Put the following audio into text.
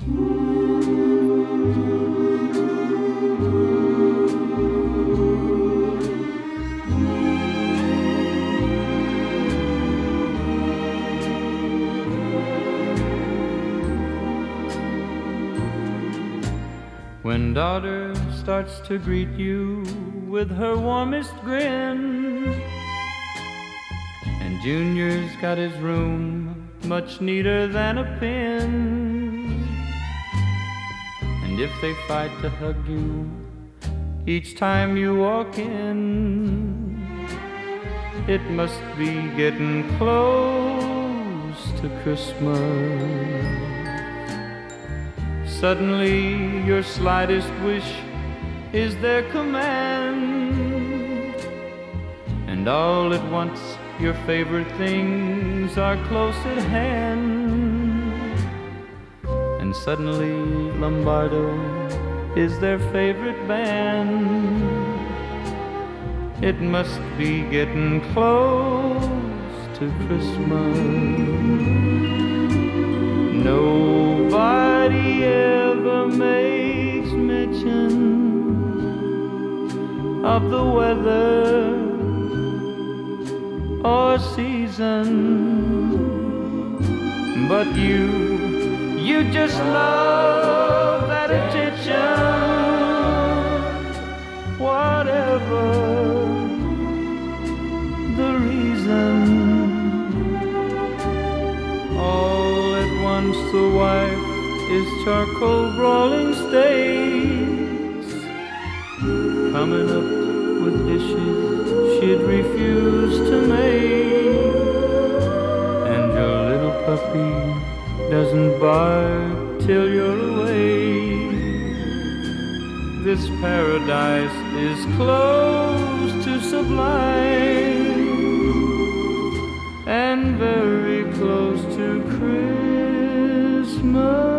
When daughter starts to greet you with her warmest grin, and Junior's got his room much neater than a pin, and if they fight to hug you each time you walk in, it must be getting close to Christmas. Suddenly your slightest wish is their command, and all at once your favorite things are close at hand, and suddenly Lombardo is their favorite band. It must be getting close to Christmas. Nobody ever makes mention of the weather or season, but you just love that attention, whatever the reason. All at once the wife is charcoal brawling steaks, coming up with dishes she'd refuse to make, and your little puppy doesn't bark till you're away. This paradise is close to sublime, and very close to Christmas.